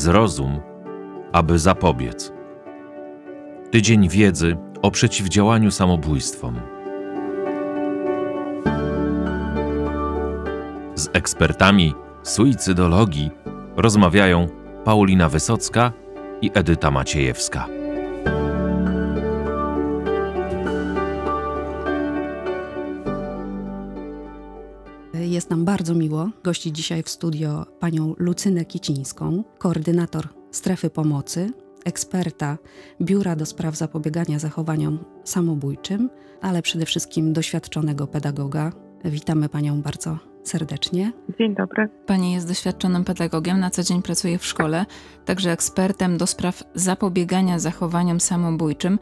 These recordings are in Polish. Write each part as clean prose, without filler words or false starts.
zrozum, aby zapobiec. Tydzień wiedzy o przeciwdziałaniu samobójstwom. Z ekspertami suicydologii rozmawiają Paulina Wysocka i Edyta Maciejewska. Jest nam bardzo miło gościć dzisiaj w studio panią Lucynę Kicińską, koordynator Strefy Pomocy, eksperta Biura do Spraw Zapobiegania Zachowaniom Samobójczym, ale przede wszystkim doświadczonego pedagoga. Witamy panią bardzo serdecznie. Dzień dobry. Pani jest doświadczonym pedagogiem, na co dzień pracuje w szkole, także ekspertem do spraw zapobiegania zachowaniom samobójczym.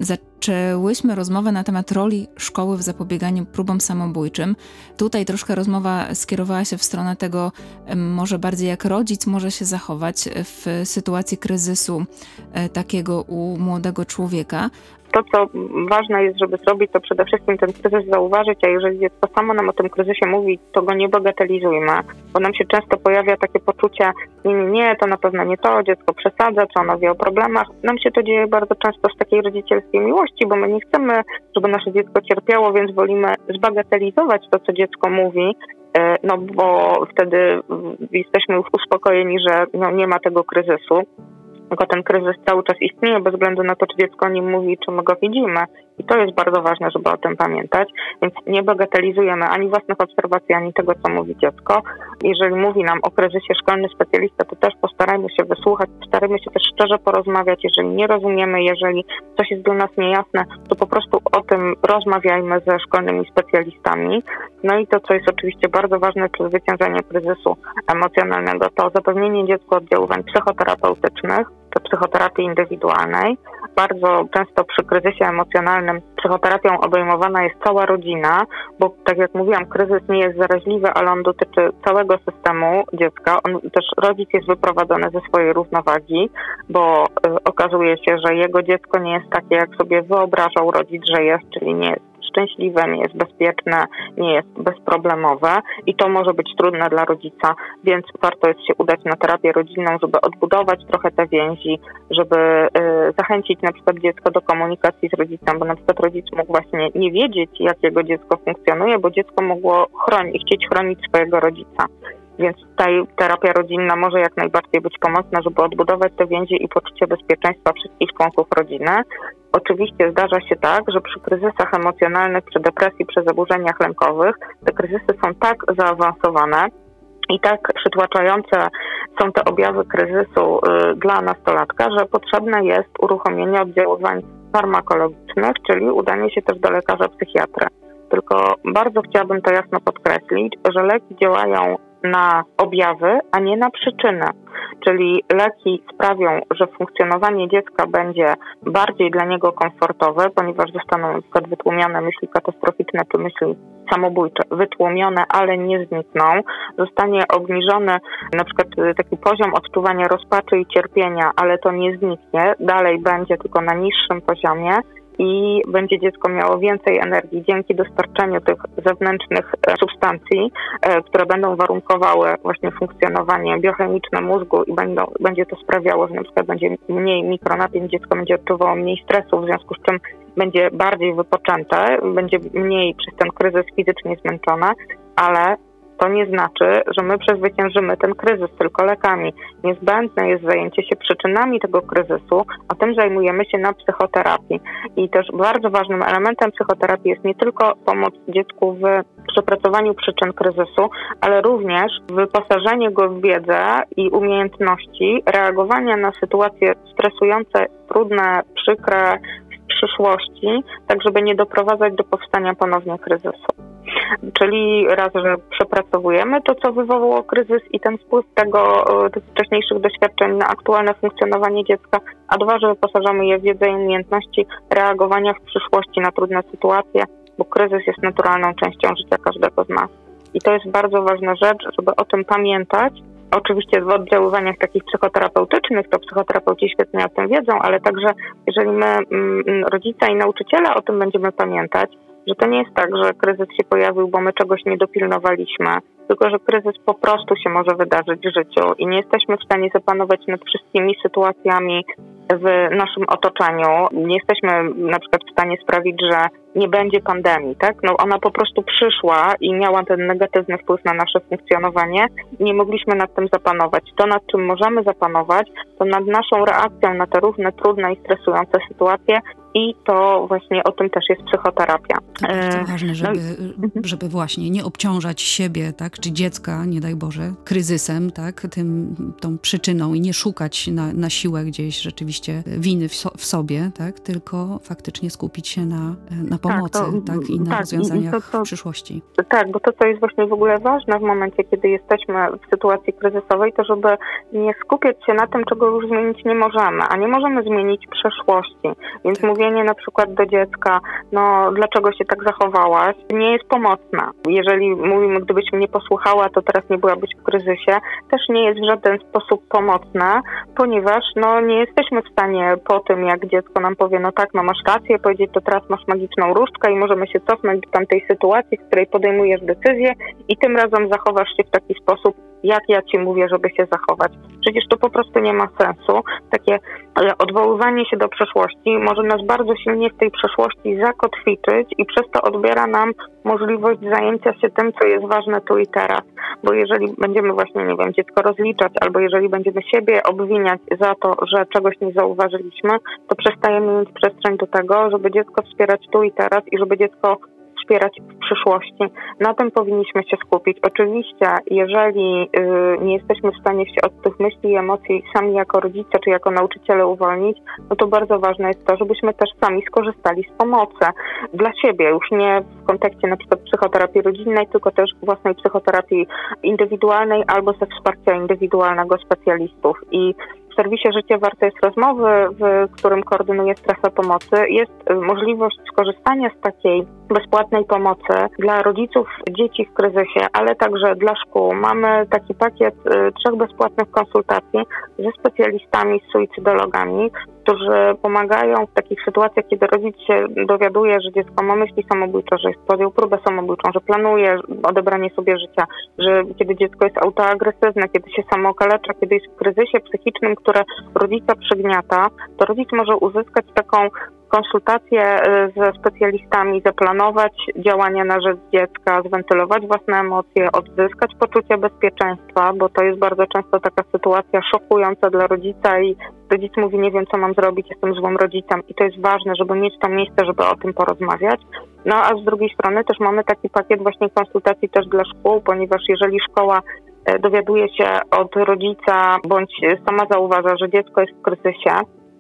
Zaczęłyśmy rozmowę na temat roli szkoły w zapobieganiu próbom samobójczym. Tutaj troszkę rozmowa skierowała się w stronę tego, może bardziej jak rodzic może się zachować w sytuacji kryzysu takiego u młodego człowieka. To, co ważne jest, żeby zrobić, to przede wszystkim ten kryzys zauważyć, a jeżeli dziecko samo nam o tym kryzysie mówi, to go nie bagatelizujmy, bo nam się często pojawia takie poczucie, nie, to na pewno nie to, dziecko przesadza, co ono wie o problemach. Nam się to dzieje bardzo często z takiej rodzicielskiej miłości, bo my nie chcemy, żeby nasze dziecko cierpiało, więc wolimy zbagatelizować to, co dziecko mówi, no bo wtedy jesteśmy już uspokojeni, że nie ma tego kryzysu. Tylko ten kryzys cały czas istnieje bez względu na to, czy dziecko o nim mówi, czy my go widzimy. I to jest bardzo ważne, żeby o tym pamiętać. Więc nie bagatelizujemy ani własnych obserwacji, ani tego, co mówi dziecko. Jeżeli mówi nam o kryzysie szkolny specjalista, to też postarajmy się wysłuchać, postarajmy się też szczerze porozmawiać. Jeżeli nie rozumiemy, jeżeli coś jest dla nas niejasne, to po prostu o tym rozmawiajmy ze szkolnymi specjalistami. No i to, co jest oczywiście bardzo ważne przy zwyciężaniu kryzysu emocjonalnego, to zapewnienie dziecku oddziaływań psychoterapeutycznych, czy psychoterapii indywidualnej. Bardzo często przy kryzysie emocjonalnym psychoterapią obejmowana jest cała rodzina, bo tak jak mówiłam, kryzys nie jest zaraźliwy, ale on dotyczy całego systemu dziecka. Też rodzic jest wyprowadzony ze swojej równowagi, bo okazuje się, że jego dziecko nie jest takie, jak sobie wyobrażał rodzic, że jest, czyli nie jest szczęśliwe, nie jest bezpieczne, nie jest bezproblemowe i to może być trudne dla rodzica, więc warto jest się udać na terapię rodzinną, żeby odbudować trochę te więzi, żeby zachęcić na przykład dziecko do komunikacji z rodzicem, bo na przykład rodzic mógł właśnie nie wiedzieć, jak jego dziecko funkcjonuje, bo dziecko mogło chcieć chronić swojego rodzica. Więc tutaj terapia rodzinna może jak najbardziej być pomocna, żeby odbudować te więzi i poczucie bezpieczeństwa wszystkich członków rodziny. Oczywiście zdarza się tak, że przy kryzysach emocjonalnych, przy depresji, przy zaburzeniach lękowych, te kryzysy są tak zaawansowane i tak przytłaczające są te objawy kryzysu dla nastolatka, że potrzebne jest uruchomienie oddziaływań farmakologicznych, czyli udanie się też do lekarza psychiatry. Tylko bardzo chciałabym to jasno podkreślić, że leki działają na objawy, a nie na przyczyny. Czyli leki sprawią, że funkcjonowanie dziecka będzie bardziej dla niego komfortowe, ponieważ zostaną na przykład wytłumione myśli katastroficzne czy myśli samobójcze, wytłumione, ale nie znikną. Zostanie obniżony na przykład taki poziom odczuwania rozpaczy i cierpienia, ale to nie zniknie. Dalej będzie tylko na niższym poziomie. I będzie dziecko miało więcej energii dzięki dostarczeniu tych zewnętrznych substancji, które będą warunkowały właśnie funkcjonowanie biochemiczne mózgu i będzie to sprawiało, że na przykład będzie mniej mikronapięć, dziecko będzie odczuwało mniej stresu, w związku z czym będzie bardziej wypoczęte, będzie mniej przez ten kryzys fizycznie zmęczone, ale to nie znaczy, że my przezwyciężymy ten kryzys tylko lekami. Niezbędne jest zajęcie się przyczynami tego kryzysu, a tym zajmujemy się na psychoterapii. I też bardzo ważnym elementem psychoterapii jest nie tylko pomoc dziecku w przepracowaniu przyczyn kryzysu, ale również wyposażenie go w wiedzę i umiejętności reagowania na sytuacje stresujące, trudne, przykre w przyszłości, tak żeby nie doprowadzać do powstania ponownie kryzysu. Czyli raz, że przepracowujemy to, co wywołało kryzys i ten wpływ tych wcześniejszych doświadczeń na aktualne funkcjonowanie dziecka, a dwa, że wyposażamy je w wiedzę i umiejętności reagowania w przyszłości na trudne sytuacje, bo kryzys jest naturalną częścią życia każdego z nas. I to jest bardzo ważna rzecz, żeby o tym pamiętać. Oczywiście w oddziaływaniach takich psychoterapeutycznych, to psychoterapeuci świetnie o tym wiedzą, ale także jeżeli my, rodzice i nauczyciele, o tym będziemy pamiętać, że to nie jest tak, że kryzys się pojawił, bo my czegoś nie dopilnowaliśmy, tylko że kryzys po prostu się może wydarzyć w życiu i nie jesteśmy w stanie zapanować nad wszystkimi sytuacjami w naszym otoczeniu. Nie jesteśmy na przykład w stanie sprawić, że nie będzie pandemii, tak? No ona po prostu przyszła i miała ten negatywny wpływ na nasze funkcjonowanie i nie mogliśmy nad tym zapanować. To, nad czym możemy zapanować, to nad naszą reakcją na te różne trudne i stresujące sytuacje i to właśnie o tym też jest psychoterapia. Bardzo ważne, żeby właśnie nie obciążać siebie, tak, czy dziecka, nie daj Boże, kryzysem, tak, tą przyczyną i nie szukać na siłę gdzieś rzeczywiście winy w sobie, tak, tylko faktycznie skupić się na pomocy, tak, i na rozwiązaniach w przyszłości. Tak, bo to, co jest właśnie w ogóle ważne w momencie, kiedy jesteśmy w sytuacji kryzysowej, to żeby nie skupiać się na tym, czego już zmienić nie możemy, a nie możemy zmienić przeszłości. Więc mówienie na przykład do dziecka, no dlaczego się tak zachowałaś, nie jest pomocne. Jeżeli mówimy, gdybyś mnie posłuchała, to teraz nie byłabyś w kryzysie, też nie jest w żaden sposób pomocne, ponieważ no nie jesteśmy w stanie po tym, jak dziecko nam powie, no tak, no masz rację, powiedzieć, to teraz masz magiczną różdżkę i możemy się cofnąć do tamtej sytuacji, w której podejmujesz decyzję i tym razem zachowasz się w taki sposób, jak ja ci mówię, żeby się zachować. Przecież to po prostu nie ma sensu. Takie odwoływanie się do przeszłości może nas bardzo silnie w tej przeszłości zakotwiczyć i przez to odbiera nam możliwość zajęcia się tym, co jest ważne tu i teraz. Bo jeżeli będziemy właśnie, nie wiem, dziecko rozliczać, albo jeżeli będziemy siebie obwiniać za to, że czegoś nie zauważyliśmy, to przestajemy mieć przestrzeń do tego, żeby dziecko wspierać tu i teraz i żeby dziecko wspierać w przyszłości. Na tym powinniśmy się skupić. Oczywiście, jeżeli nie jesteśmy w stanie się od tych myśli i emocji sami jako rodzice czy jako nauczyciele uwolnić, no to bardzo ważne jest to, żebyśmy też sami skorzystali z pomocy dla siebie, już nie w kontekście na przykład psychoterapii rodzinnej, tylko też własnej psychoterapii indywidualnej albo ze wsparcia indywidualnego specjalistów. I w serwisie Życie Warte jest Rozmowy, w którym koordynuję strefę pomocy, jest możliwość skorzystania z takiej bezpłatnej pomocy dla rodziców dzieci w kryzysie, ale także dla szkół. Mamy taki pakiet 3 bezpłatnych konsultacji ze specjalistami, z suicydologami, którzy pomagają w takich sytuacjach, kiedy rodzic się dowiaduje, że dziecko ma myśli samobójcze, że podjął próbę samobójczą, że planuje odebranie sobie życia, że kiedy dziecko jest autoagresywne, kiedy się samookalecza, kiedy jest w kryzysie psychicznym, które rodzica przygniata, to rodzic może uzyskać taką konsultacje ze specjalistami, zaplanować działania na rzecz dziecka, zwentylować własne emocje, odzyskać poczucie bezpieczeństwa, bo to jest bardzo często taka sytuacja szokująca dla rodzica i rodzic mówi, nie wiem, co mam zrobić, jestem złym rodzicem i to jest ważne, żeby mieć to miejsce, żeby o tym porozmawiać. No a z drugiej strony też mamy taki pakiet właśnie konsultacji też dla szkół, ponieważ jeżeli szkoła dowiaduje się od rodzica bądź sama zauważa, że dziecko jest w kryzysie,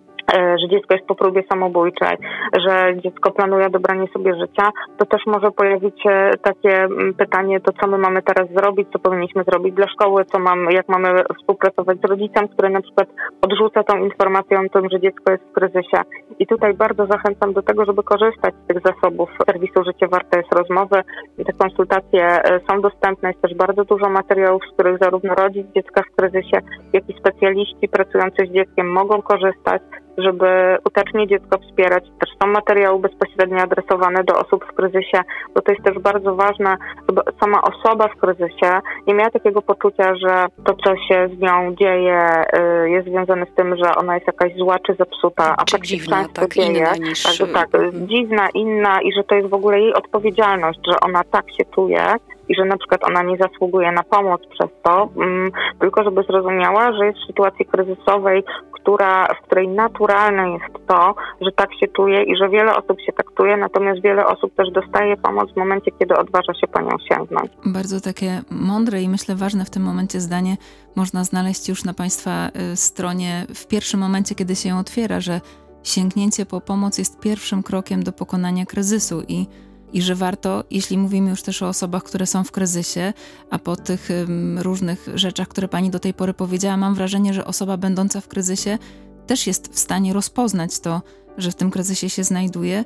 że dziecko jest po próbie samobójczej, że dziecko planuje odebranie sobie życia, to też może pojawić się takie pytanie, to co my mamy teraz zrobić, co powinniśmy zrobić dla szkoły, jak mamy współpracować z rodzicem, który na przykład odrzuca tą informację o tym, że dziecko jest w kryzysie. I tutaj bardzo zachęcam do tego, żeby korzystać z tych zasobów serwisu Życie Warte jest Rozmowy. Te konsultacje są dostępne, jest też bardzo dużo materiałów, z których zarówno rodzic dziecka w kryzysie, jak i specjaliści pracujący z dzieckiem mogą korzystać, żeby skutecznie dziecko wspierać. Też są materiały bezpośrednio adresowane do osób w kryzysie, bo to jest też bardzo ważne, żeby sama osoba w kryzysie nie miała takiego poczucia, że to, co się z nią dzieje, jest związane z tym, że ona jest jakaś zła czy zepsuta, a czy tak dziwna, się tak, dzieje. inna niż... Tak, dziwna, inna i że to jest w ogóle jej odpowiedzialność, że ona tak się czuje i że na przykład ona nie zasługuje na pomoc przez to, tylko żeby zrozumiała, że jest w sytuacji kryzysowej, w której naturalne jest to, że tak się czuje i że wiele osób się tak czuje, natomiast wiele osób też dostaje pomoc w momencie, kiedy odważa się po nią sięgnąć. Bardzo takie mądre i myślę ważne w tym momencie zdanie można znaleźć już na Państwa stronie w pierwszym momencie, kiedy się ją otwiera, że sięgnięcie po pomoc jest pierwszym krokiem do pokonania kryzysu i że warto, jeśli mówimy już też o osobach, które są w kryzysie, a po tych różnych rzeczach, które Pani do tej pory powiedziała, mam wrażenie, że osoba będąca w kryzysie też jest w stanie rozpoznać to, że w tym kryzysie się znajduje,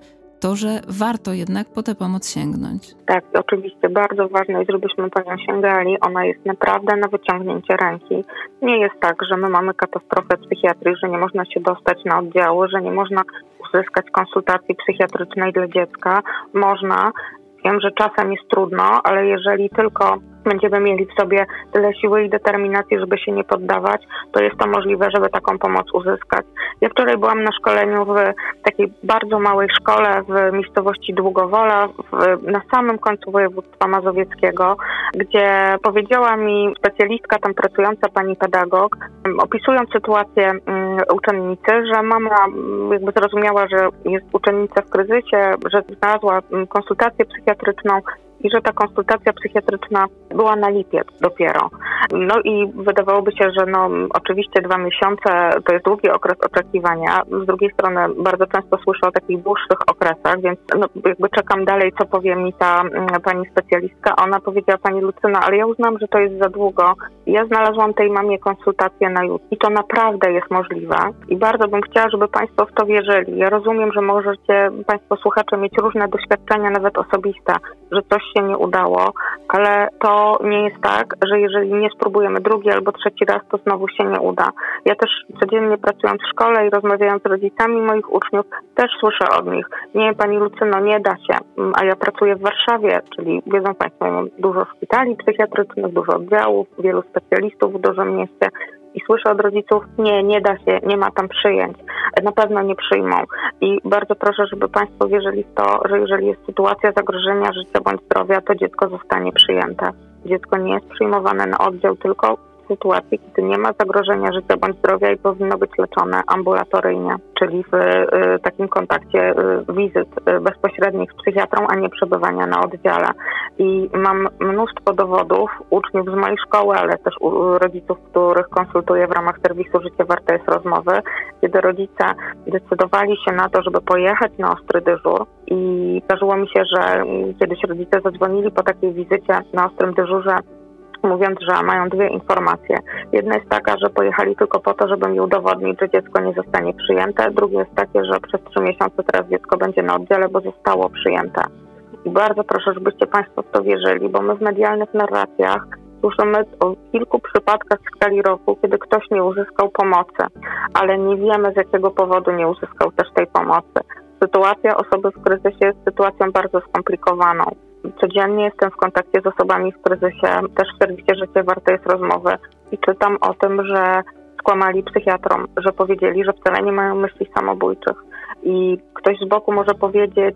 to, że warto jednak po tę pomoc sięgnąć. Tak, oczywiście bardzo ważne jest, żebyśmy po nią sięgali. Ona jest naprawdę na wyciągnięcie ręki. Nie jest tak, że my mamy katastrofę psychiatrii, że nie można się dostać na oddziały, że nie można uzyskać konsultacji psychiatrycznej dla dziecka. Można. Wiem, że czasem jest trudno, ale jeżeli tylko będziemy mieli w sobie tyle siły i determinacji, żeby się nie poddawać, to jest to możliwe, żeby taką pomoc uzyskać. Ja wczoraj byłam na szkoleniu w takiej bardzo małej szkole w miejscowości Długowola, na samym końcu województwa mazowieckiego, gdzie powiedziała mi specjalistka tam pracująca, pani pedagog, opisując sytuację uczennicy, że mama jakby zrozumiała, że jest uczennica w kryzysie, że znalazła konsultację psychiatryczną i że ta konsultacja psychiatryczna była na lipiec dopiero. No i wydawałoby się, że oczywiście 2 miesiące to jest długi okres oczekiwania. Z drugiej strony bardzo często słyszę o takich dłuższych okresach, więc jakby czekam dalej, co powie mi ta pani specjalistka. Ona powiedziała: pani Lucyna, ale ja uznam, że to jest za długo. Ja znalazłam tej mamie konsultację na jutro i to naprawdę jest możliwe. I bardzo bym chciała, żeby państwo w to wierzyli. Ja rozumiem, że możecie państwo słuchacze mieć różne doświadczenia, nawet osobiste, że coś się nie udało, ale to nie jest tak, że jeżeli nie spróbujemy drugi albo trzeci raz, to znowu się nie uda. Ja też codziennie pracując w szkole i rozmawiając z rodzicami moich uczniów, też słyszę od nich: nie, pani Lucyno, nie da się. A ja pracuję w Warszawie, czyli wiedzą państwo, mam dużo szpitali psychiatrycznych, dużo oddziałów, wielu specjalistów w dużym mieście. I słyszę od rodziców: nie da się, nie ma tam przyjęć, na pewno nie przyjmą. I bardzo proszę, żeby państwo wierzyli w to, że jeżeli jest sytuacja zagrożenia życia bądź zdrowia, to dziecko zostanie przyjęte. Dziecko nie jest przyjmowane na oddział tylko w sytuacji, kiedy nie ma zagrożenia życia bądź zdrowia i powinno być leczone ambulatoryjnie, czyli w takim kontakcie wizyt bezpośrednich z psychiatrą, a nie przebywania na oddziale. I mam mnóstwo dowodów uczniów z mojej szkoły, ale też rodziców, których konsultuję w ramach serwisu Życie warte jest rozmowy, kiedy rodzice decydowali się na to, żeby pojechać na ostry dyżur. I zdarzyło mi się, że kiedyś rodzice zadzwonili po takiej wizycie na ostrym dyżurze, mówiąc, że mają 2 informacje. Jedna jest taka, że pojechali tylko po to, żeby mi udowodnić, że dziecko nie zostanie przyjęte. Drugie jest takie, że przez 3 miesiące teraz dziecko będzie na oddziale, bo zostało przyjęte. I bardzo proszę, żebyście państwo w to wierzyli, bo my w medialnych narracjach słyszymy o kilku przypadkach w skali roku, kiedy ktoś nie uzyskał pomocy, ale nie wiemy, z jakiego powodu nie uzyskał też tej pomocy. Sytuacja osoby w kryzysie jest sytuacją bardzo skomplikowaną. Codziennie jestem w kontakcie z osobami w kryzysie, też w serwisie Życie warte jest rozmowy i czytam o tym, że skłamali psychiatrom, że powiedzieli, że wcale nie mają myśli samobójczych. I ktoś z boku może powiedzieć: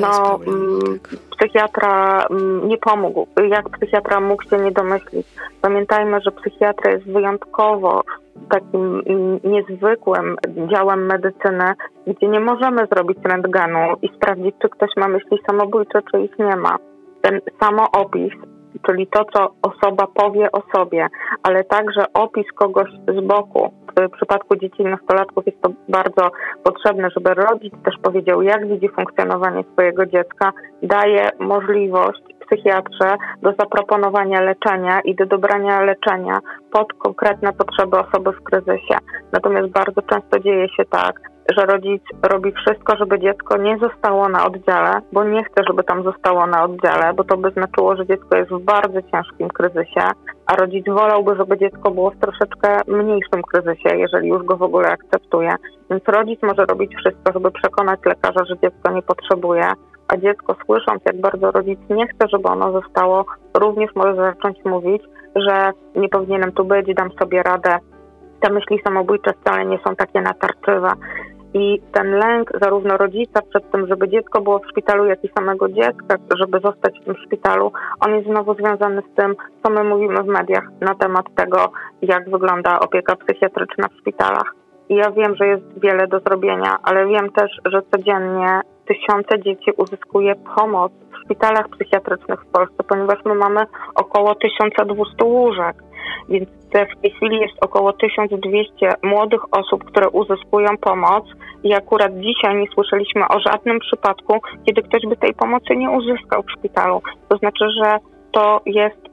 psychiatra nie pomógł. Jak psychiatra mógł się nie domyślić? Pamiętajmy, że psychiatra jest wyjątkowo takim niezwykłym działem medycyny, gdzie nie możemy zrobić rentgenu i sprawdzić, czy ktoś ma myśli samobójcze, czy ich nie ma. Ten samoopis, czyli to, co osoba powie o sobie, ale także opis kogoś z boku. W przypadku dzieci i nastolatków jest to bardzo potrzebne, żeby rodzic też powiedział, jak widzi funkcjonowanie swojego dziecka, daje możliwość psychiatrze do zaproponowania leczenia i do dobrania leczenia pod konkretne potrzeby osoby w kryzysie. Natomiast bardzo często dzieje się tak, że rodzic robi wszystko, żeby dziecko nie zostało na oddziale, bo nie chce, żeby tam zostało na oddziale, bo to by znaczyło, że dziecko jest w bardzo ciężkim kryzysie, a rodzic wolałby, żeby dziecko było w troszeczkę mniejszym kryzysie, jeżeli już go w ogóle akceptuje. Więc rodzic może robić wszystko, żeby przekonać lekarza, że dziecko nie potrzebuje, a dziecko, słysząc, jak bardzo rodzic nie chce, żeby ono zostało, również może zacząć mówić, że nie powinienem tu być, dam sobie radę. Te myśli samobójcze wcale nie są takie natarczywe. I ten lęk zarówno rodzica przed tym, żeby dziecko było w szpitalu, jak i samego dziecka, żeby zostać w tym szpitalu, on jest znowu związany z tym, co my mówimy w mediach na temat tego, jak wygląda opieka psychiatryczna w szpitalach. I ja wiem, że jest wiele do zrobienia, ale wiem też, że codziennie tysiące dzieci uzyskuje pomoc w szpitalach psychiatrycznych w Polsce, ponieważ my mamy około 1200 łóżek. Więc w tej chwili jest około 1200 młodych osób, które uzyskują pomoc i akurat dzisiaj nie słyszeliśmy o żadnym przypadku, kiedy ktoś by tej pomocy nie uzyskał w szpitalu. To znaczy, że to jest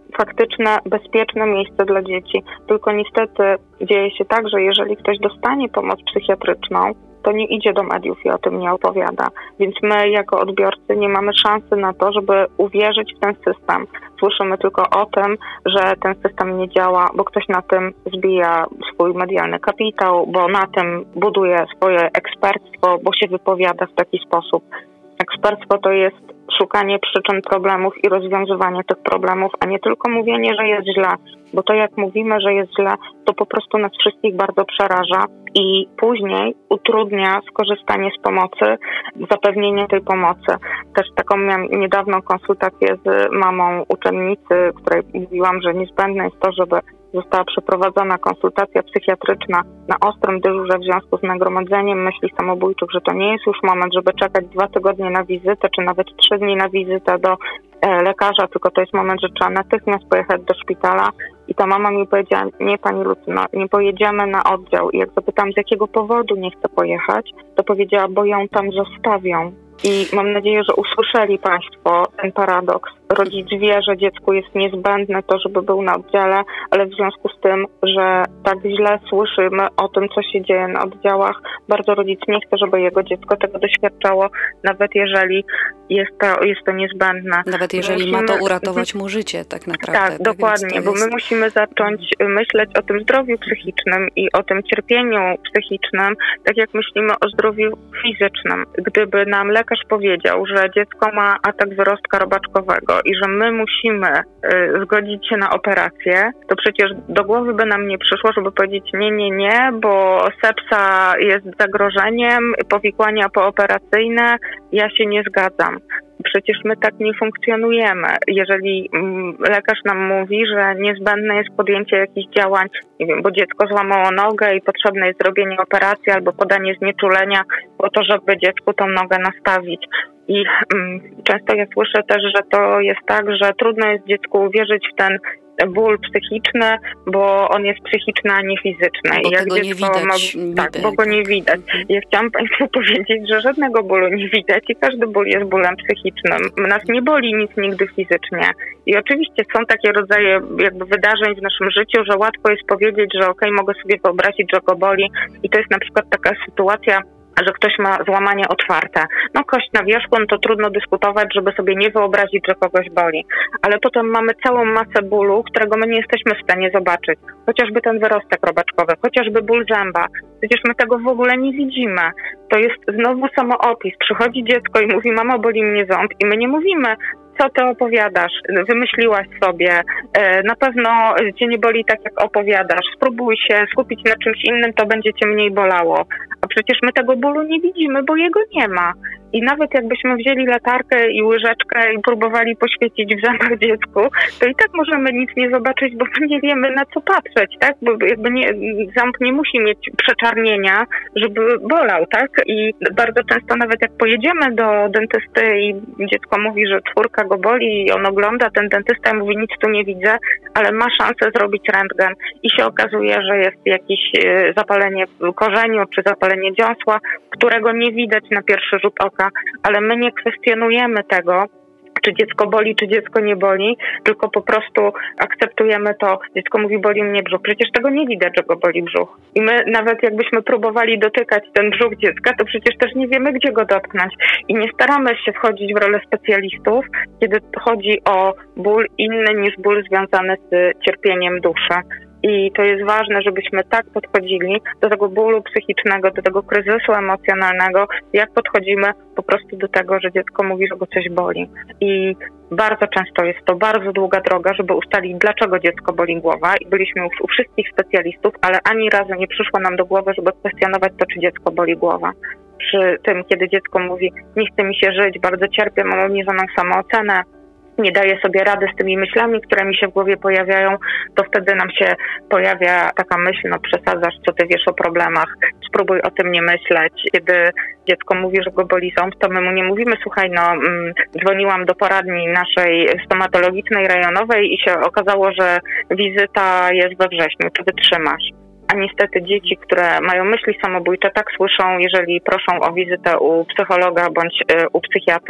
faktyczne, bezpieczne miejsce dla dzieci. Tylko niestety dzieje się tak, że jeżeli ktoś dostanie pomoc psychiatryczną, to nie idzie do mediów i o tym nie opowiada. Więc my jako odbiorcy nie mamy szansy na to, żeby uwierzyć w ten system. Słyszymy tylko o tym, że ten system nie działa, bo ktoś na tym zbija swój medialny kapitał, bo na tym buduje swoje ekspertstwo, bo się wypowiada w taki sposób. Ekspertstwo to jest szukanie przyczyn problemów i rozwiązywanie tych problemów, a nie tylko mówienie, że jest źle. Bo to jak mówimy, że jest źle, to po prostu nas wszystkich bardzo przeraża i później utrudnia skorzystanie z pomocy, zapewnienie tej pomocy. Też taką miałam niedawną konsultację z mamą uczennicy, której mówiłam, że niezbędne jest to, żeby została przeprowadzona konsultacja psychiatryczna na ostrym dyżurze w związku z nagromadzeniem myśli samobójczych, że to nie jest już moment, żeby czekać 2 tygodnie na wizytę, czy nawet 3 dni na wizytę do lekarza, tylko to jest moment, że trzeba natychmiast pojechać do szpitala. I ta mama mi powiedziała, nie pani Lucyno, nie pojedziemy na oddział. I jak zapytałam, z jakiego powodu nie chce pojechać, to powiedziała, bo ją tam zostawią. I mam nadzieję, że usłyszeli Państwo ten paradoks. Rodzic wie, że dziecku jest niezbędne to, żeby był na oddziale, ale w związku z tym, że tak źle słyszymy o tym, co się dzieje na oddziałach, bardzo rodzic nie chce, żeby jego dziecko tego doświadczało, nawet jeżeli jest to niezbędne. Nawet jeżeli ma to uratować mu życie tak naprawdę. Tak, dokładnie, bo my musimy zacząć myśleć o tym zdrowiu psychicznym i o tym cierpieniu psychicznym, tak jak myślimy o zdrowiu fizycznym. Gdyby nam lekarz powiedział, że dziecko ma atak wyrostka robaczkowego i że my musimy zgodzić się na operację, to przecież do głowy by nam nie przyszło, żeby powiedzieć nie, bo sepsa jest zagrożeniem, powikłania pooperacyjne, ja się nie zgadzam. Przecież my tak nie funkcjonujemy. Jeżeli lekarz nam mówi, że niezbędne jest podjęcie jakichś działań, nie wiem, bo dziecko złamało nogę i potrzebne jest zrobienie operacji albo podanie znieczulenia po to, żeby dziecku tą nogę nastawić. I często ja słyszę też, że to jest tak, że trudno jest dziecku uwierzyć w ten ból psychiczny, bo on jest psychiczny, a nie fizyczny. Bo tego nie widać. Bo go nie widać. Ja chciałam Państwu powiedzieć, że żadnego bólu nie widać i każdy ból jest bólem psychicznym. Nas nie boli nic nigdy fizycznie. I oczywiście są takie rodzaje jakby wydarzeń w naszym życiu, że łatwo jest powiedzieć, że okej, mogę sobie wyobrazić, że go boli. I to jest na przykład taka sytuacja, że ktoś ma złamanie otwarte. No kość na wierzchu, no to trudno dyskutować, żeby sobie nie wyobrazić, że kogoś boli. Ale potem mamy całą masę bólu, którego my nie jesteśmy w stanie zobaczyć. Chociażby ten wyrostek robaczkowy, chociażby ból zęba. Przecież my tego w ogóle nie widzimy. To jest znowu samoopis. Przychodzi dziecko i mówi, mamo, boli mnie ząb. I my nie mówimy, co ty opowiadasz, wymyśliłaś sobie, na pewno cię nie boli tak, jak opowiadasz, spróbuj się skupić na czymś innym, to będzie cię mniej bolało. A przecież my tego bólu nie widzimy, bo jego nie ma. I nawet jakbyśmy wzięli latarkę i łyżeczkę i próbowali poświecić w zębach dziecku, to i tak możemy nic nie zobaczyć, bo my nie wiemy, na co patrzeć, tak? Bo jakby ząb nie musi mieć przeczarnienia, żeby bolał, tak? I bardzo często nawet jak pojedziemy do dentysty i dziecko mówi, że 4 go boli i on ogląda, ten dentysta mówi, nic tu nie widzę, ale ma szansę zrobić rentgen i się okazuje, że jest jakieś zapalenie w korzeniu czy zapalenie dziąsła, którego nie widać na pierwszy rzut oka. Ale my nie kwestionujemy tego, czy dziecko boli, czy dziecko nie boli, tylko po prostu akceptujemy to. Dziecko mówi, boli mnie brzuch. Przecież tego nie widać, że go boli brzuch. I my nawet jakbyśmy próbowali dotykać ten brzuch dziecka, to przecież też nie wiemy, gdzie go dotknąć. I nie staramy się wchodzić w rolę specjalistów, kiedy chodzi o ból inny niż ból związany z cierpieniem duszy. I to jest ważne, żebyśmy tak podchodzili do tego bólu psychicznego, do tego kryzysu emocjonalnego, jak podchodzimy po prostu do tego, że dziecko mówi, że go coś boli. I bardzo często jest to bardzo długa droga, żeby ustalić, dlaczego dziecko boli głowa. I byliśmy już u wszystkich specjalistów, ale ani razu nie przyszło nam do głowy, żeby kwestionować to, czy dziecko boli głowa. Przy tym, kiedy dziecko mówi, nie chce mi się żyć, bardzo cierpię, mam obniżoną samoocenę, nie daję sobie rady z tymi myślami, które mi się w głowie pojawiają, to wtedy nam się pojawia taka myśl, no przesadzasz, co ty wiesz o problemach, spróbuj o tym nie myśleć. Kiedy dziecko mówi, że go boli ząb, to my mu nie mówimy, słuchaj, dzwoniłam do poradni naszej stomatologicznej, rejonowej i się okazało, że wizyta jest we wrześniu, czy wytrzymasz? A niestety dzieci, które mają myśli samobójcze, tak słyszą, jeżeli proszą o wizytę u psychologa bądź u psychiatry.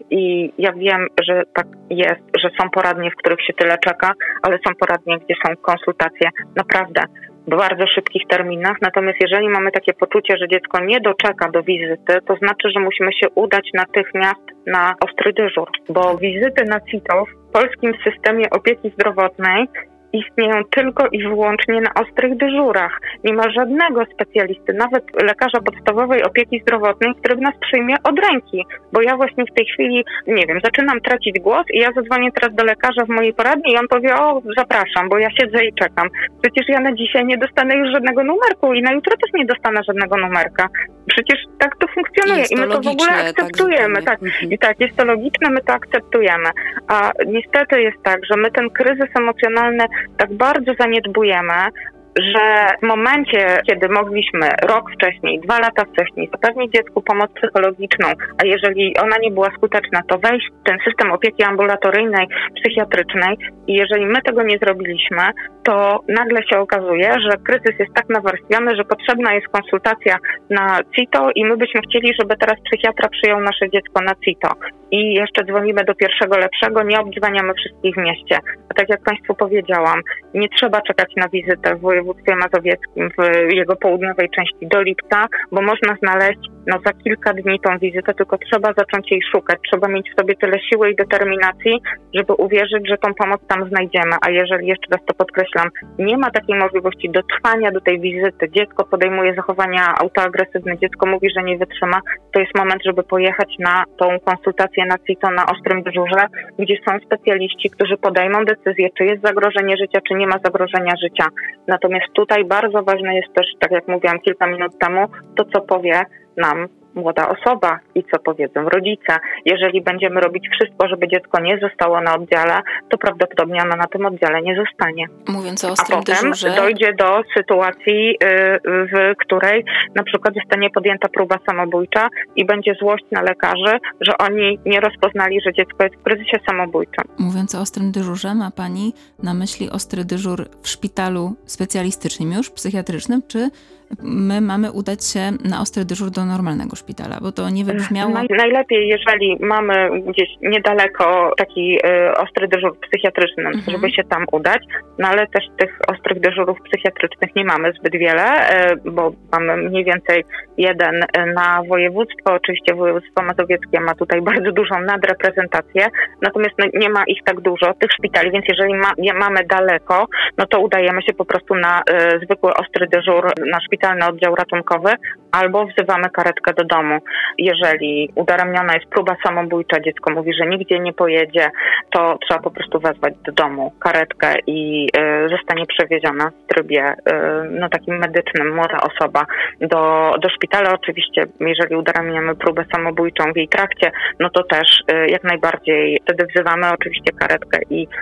I ja wiem, że tak jest, że są poradnie, w których się tyle czeka, ale są poradnie, gdzie są konsultacje naprawdę w bardzo szybkich terminach. Natomiast jeżeli mamy takie poczucie, że dziecko nie doczeka do wizyty, to znaczy, że musimy się udać natychmiast na ostry dyżur, bo wizyty na CITO w polskim systemie opieki zdrowotnej istnieją tylko i wyłącznie na ostrych dyżurach. Nie ma żadnego specjalisty, nawet lekarza podstawowej opieki zdrowotnej, który nas przyjmie od ręki. Bo ja właśnie w tej chwili, nie wiem, zaczynam tracić głos i ja zadzwonię teraz do lekarza w mojej poradni i on powie: o, zapraszam, bo ja siedzę i czekam. Przecież ja na dzisiaj nie dostanę już żadnego numerku i na jutro też nie dostanę żadnego numerka. Przecież tak to funkcjonuje Jest to i my to w ogóle logiczne, akceptujemy. tak, I tak, jest to logiczne, my to akceptujemy. A niestety jest tak, że my ten kryzys emocjonalny tak bardzo zaniedbujemy, że w momencie, kiedy mogliśmy rok wcześniej, 2 lata wcześniej zapewnić dziecku pomoc psychologiczną, a jeżeli ona nie była skuteczna, to wejść w ten system opieki ambulatoryjnej, psychiatrycznej i jeżeli my tego nie zrobiliśmy, to nagle się okazuje, że kryzys jest tak nawarstwiony, że potrzebna jest konsultacja na CITO i my byśmy chcieli, żeby teraz psychiatra przyjął nasze dziecko na CITO. I jeszcze dzwonimy do pierwszego lepszego, nie obdzwaniamy wszystkich w mieście. A tak jak Państwu powiedziałam, nie trzeba czekać na wizytę w województwie mazowieckim, w jego południowej części do lipca, bo można znaleźć za kilka dni tą wizytę, tylko trzeba zacząć jej szukać. Trzeba mieć w sobie tyle siły i determinacji, żeby uwierzyć, że tą pomoc tam znajdziemy. A jeżeli, jeszcze raz to podkreślam, nie ma takiej możliwości dotrwania do tej wizyty, dziecko podejmuje zachowania autoagresywne, dziecko mówi, że nie wytrzyma, to jest moment, żeby pojechać na tą konsultację na CITO na ostrym dyżurze, gdzie są specjaliści, którzy podejmą decyzję, czy jest zagrożenie życia, czy nie ma zagrożenia życia. Natomiast tutaj bardzo ważne jest też, tak jak mówiłam kilka minut temu, to co powie nam młoda osoba i co powiedzą rodzice. Jeżeli będziemy robić wszystko, żeby dziecko nie zostało na oddziale, to prawdopodobnie ono na tym oddziale nie zostanie. Mówiąc o ostrym A potem dyżurze, dojdzie do sytuacji, w której na przykład zostanie podjęta próba samobójcza i będzie złość na lekarzy, że oni nie rozpoznali, że dziecko jest w kryzysie samobójczym. mówiąc o ostrym dyżurze, ma Pani na myśli ostry dyżur w szpitalu specjalistycznym już, psychiatrycznym, czy my mamy udać się na ostry dyżur do normalnego szpitala? Bo to nie wybrzmiało... Najlepiej, jeżeli mamy gdzieś niedaleko taki ostry dyżur psychiatryczny, żeby się tam udać, no ale też tych ostrych dyżurów psychiatrycznych nie mamy zbyt wiele, bo mamy mniej więcej jeden na województwo. Oczywiście województwo mazowieckie ma tutaj bardzo dużą nadreprezentację, natomiast nie ma ich tak dużo, tych szpitali, więc jeżeli mamy daleko, no to udajemy się po prostu na zwykły ostry dyżur, na szpitalny oddział ratunkowy, albo wzywamy karetkę do domu. Jeżeli udaremniona jest próba samobójcza, dziecko mówi, że nigdzie nie pojedzie, to trzeba po prostu wezwać do domu karetkę i zostanie przewieziona w trybie takim medycznym młoda osoba do szpitala. Oczywiście, jeżeli udaremniamy próbę samobójczą w jej trakcie, no to też jak najbardziej wtedy wzywamy oczywiście karetkę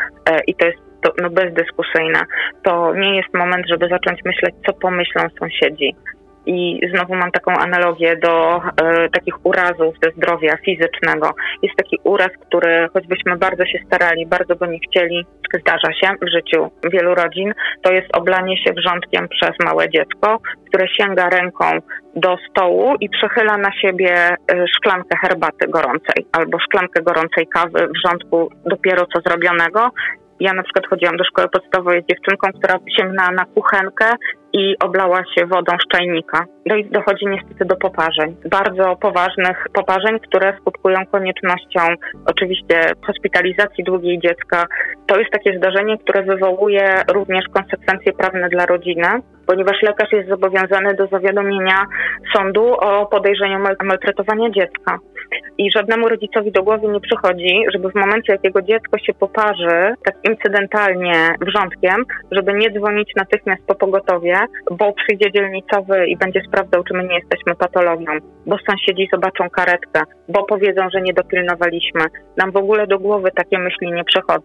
i to jest bezdyskusyjne. To nie jest moment, żeby zacząć myśleć, co pomyślą sąsiedzi. I znowu mam taką analogię do takich urazów ze zdrowia fizycznego. Jest taki uraz, który choćbyśmy bardzo się starali, bardzo go nie chcieli, zdarza się w życiu wielu rodzin. To jest oblanie się wrzątkiem przez małe dziecko, które sięga ręką do stołu i przechyla na siebie szklankę herbaty gorącej albo szklankę gorącej kawy wrzątku dopiero co zrobionego. Ja na przykład chodziłam do szkoły podstawowej z dziewczynką, która sięgnęła na kuchenkę i oblała się wodą z czajnika. Dochodzi niestety do poparzeń. Bardzo poważnych poparzeń, które skutkują koniecznością oczywiście hospitalizacji długiej dziecka. To jest takie zdarzenie, które wywołuje również konsekwencje prawne dla rodziny, ponieważ lekarz jest zobowiązany do zawiadomienia sądu o podejrzeniu maltretowania dziecka. I żadnemu rodzicowi do głowy nie przychodzi, żeby w momencie, jak jego dziecko się poparzy tak incydentalnie wrzątkiem, żeby nie dzwonić natychmiast po pogotowie, bo przyjdzie dzielnicowy i będzie sprawdzał, czy my nie jesteśmy patologią, bo sąsiedzi zobaczą karetkę, bo powiedzą, że nie dopilnowaliśmy. Nam w ogóle do głowy takie myśli nie przychodzą.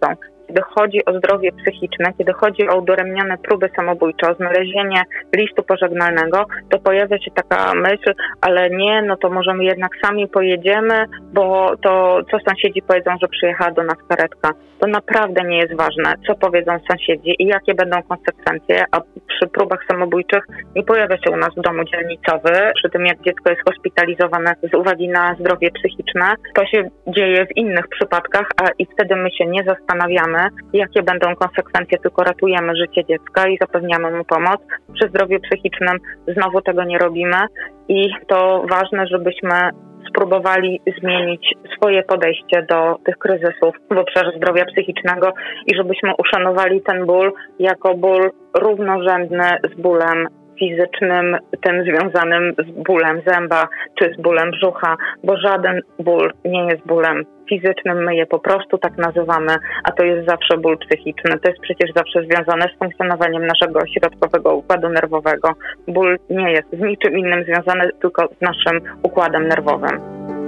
Kiedy chodzi o zdrowie psychiczne, kiedy chodzi o udoremnione próby samobójcze, o znalezienie listu pożegnalnego, to pojawia się taka myśl, ale nie, no to może my jednak sami pojedziemy, bo to co sąsiedzi powiedzą, że przyjechała do nas karetka. To naprawdę nie jest ważne, co powiedzą sąsiedzi i jakie będą konsekwencje, a przy próbach samobójczych nie pojawia się u nas dom dzielnicowy, przy tym jak dziecko jest hospitalizowane z uwagi na zdrowie psychiczne. To się dzieje w innych przypadkach, i wtedy my się nie zastanawiamy, jakie będą konsekwencje, tylko ratujemy życie dziecka i zapewniamy mu pomoc. Przy zdrowiu psychicznym znowu tego nie robimy i to ważne, żebyśmy spróbowali zmienić swoje podejście do tych kryzysów w obszarze zdrowia psychicznego i żebyśmy uszanowali ten ból jako ból równorzędny z bólem fizycznym, tym związanym z bólem zęba czy z bólem brzucha, bo żaden ból nie jest bólem fizycznym, my je po prostu tak nazywamy, a to jest zawsze ból psychiczny. To jest przecież zawsze związane z funkcjonowaniem naszego środkowego układu nerwowego. Ból nie jest z niczym innym związany, tylko z naszym układem nerwowym.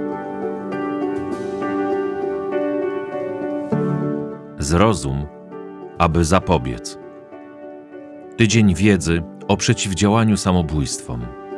Zrozum, aby zapobiec. Tydzień wiedzy o przeciwdziałaniu samobójstwom.